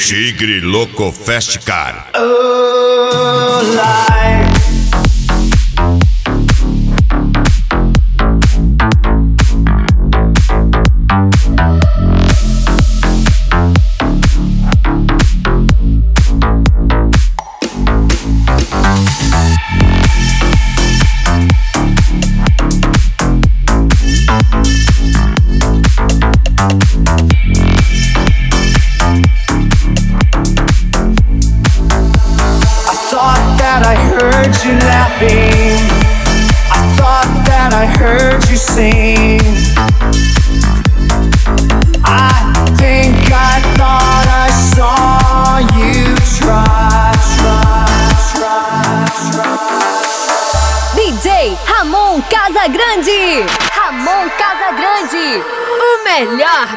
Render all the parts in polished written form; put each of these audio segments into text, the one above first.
Tigre Louco Fast Car. I heard you laughing. I thought that I heard you sing. I think I thought I saw you try. DJ Ramon Casagrande. Ramon Casagrande, o melhor.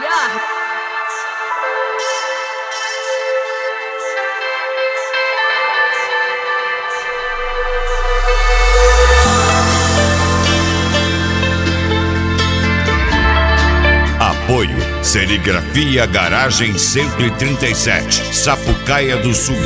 Apoio Serigrafia Garagem 137, Sapucaia do Sul.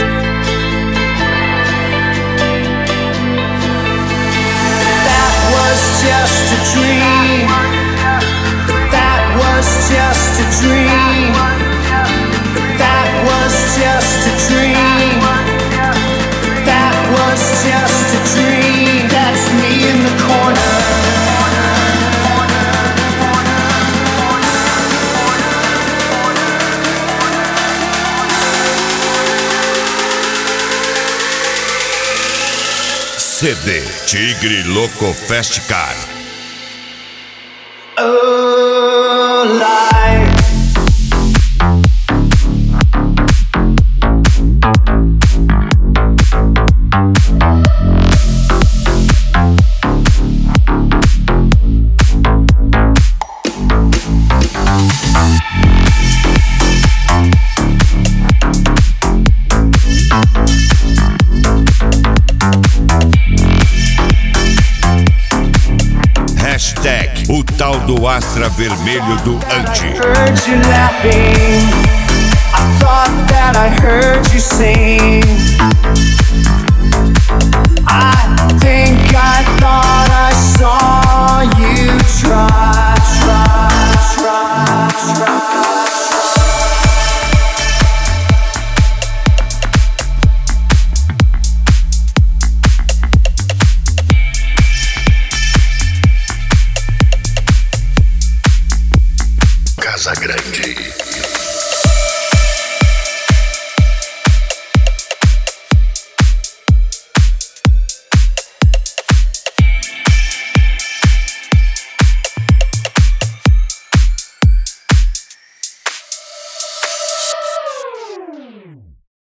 That was just a dream. That was just a dream. That was just a dream. That was just a dream. That's me in the corner. CD Tigre Louco Fast Car. Hashtag o tal do Astra Vermelho do Anti. Heard you laughing. I thought that I heard you sing.